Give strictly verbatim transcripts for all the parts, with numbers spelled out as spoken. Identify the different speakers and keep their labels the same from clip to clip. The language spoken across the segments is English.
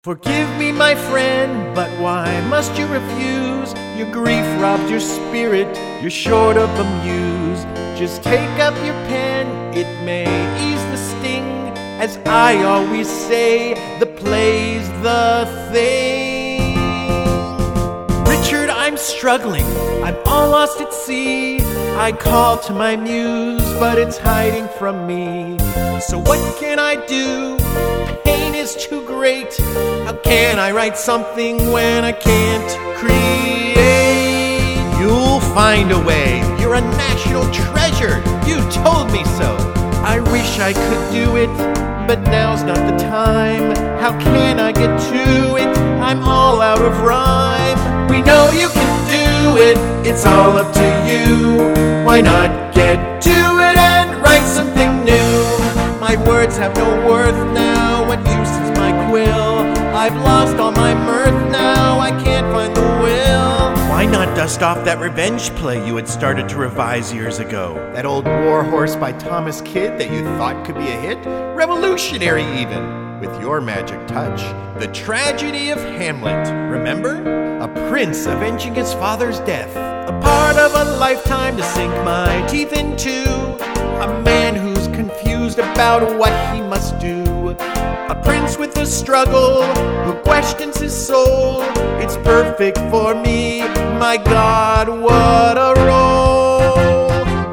Speaker 1: Forgive me, my friend, but why must you refuse? Your grief robbed your spirit, you're short of a muse. Just take up your pen, it may ease the sting. As I always say, the play's the thing. Richard, I'm struggling, I'm all lost at sea. I call to my muse, but it's hiding from me. So what can I do? Pain is too great. How can I write something when I can't create? You'll find a way. You're a national treasure. You told me so. I wish I could do it, but now's not the time. How can I get to it? I'm all out of rhyme. We know you can do it. It's all up to you. Why not get to it and write something new? My words have no worth now. What use is my quill? I've lost all my mirth now. I can't find the will. Why not dust off that revenge play you had started to revise years ago? That old war horse by Thomas Kidd that you thought could be a hit? Revolutionary even, with your magic touch. The Tragedy of Hamlet, remember? A prince avenging his father's death. A part of a lifetime to sink my teeth into. A man who's confused about what he must do. A prince with a struggle who questions his soul. It's perfect for me, my God, what a role.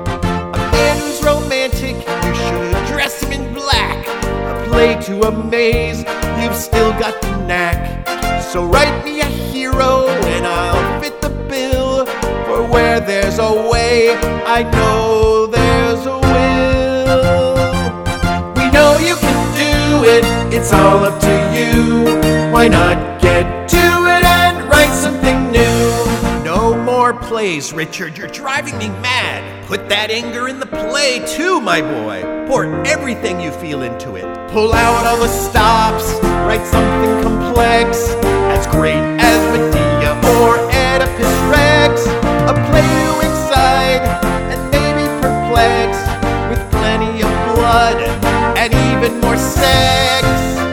Speaker 1: A man who's romantic, you should dress him in black. A play to amaze, you've still got the knack. So write me a hero and I'll fit the bill. For where there's a way, I know there's a will. We know you can do it, it's all up to you. Why not get to it and write something new? No more plays, Richard, you're driving me mad. Put that anger in the play too, my boy. Pour everything you feel into it. Pull out all the stops, write something complex, as great as Medea or Oedipus Rex. A play to excite and maybe perplex, with plenty of blood and even more sex.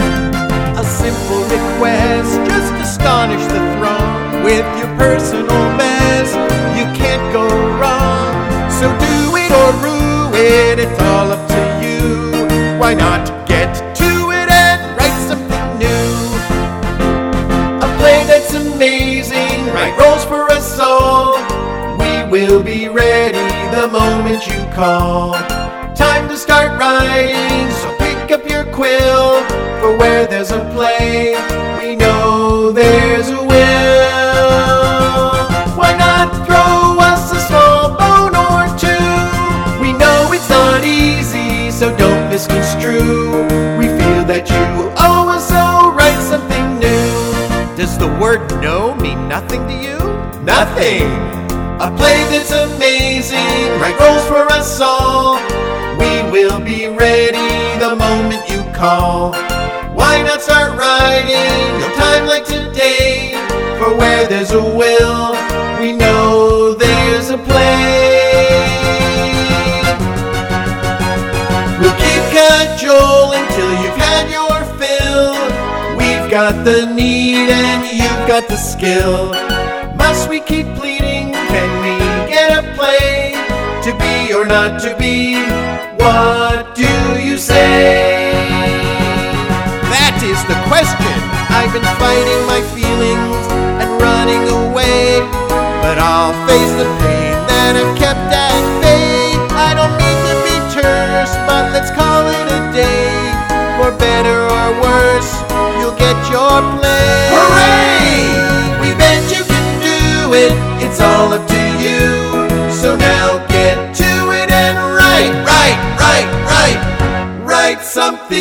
Speaker 1: A simple request, just astonish the throng with your personal best. You can't go wrong, so do it or rue it. It's all up to you. Why not get to it and write something new? A play that's amazing, write roles for us all. We'll be ready the moment you call. Time to start writing, so pick up your quill. For where there's a play, we know there's a will. Why not throw us a small bone or two? We know it's not easy, so don't misconstrue. We feel that you owe us, so write something new. Does the word no mean nothing to you? Nothing! A play that's amazing, write roles for us all. We will be ready the moment you call. Why not start writing? No time like today. For where there's a will, we know there's a play. We'll keep cajoling till you've had your fill. We've got the need and you've got the skill. Must we keep pleading? Can we get a play? To be or not to be? What do you say? That is the question. I've been fighting my feelings and running away, but I'll face the pain that I've kept at bay. I don't mean to be terse, but let's call it a day. For better or worse, you'll get your play. Hooray! We bet you can do it. It's all up to you. So now get to it and write, write, write, write, write something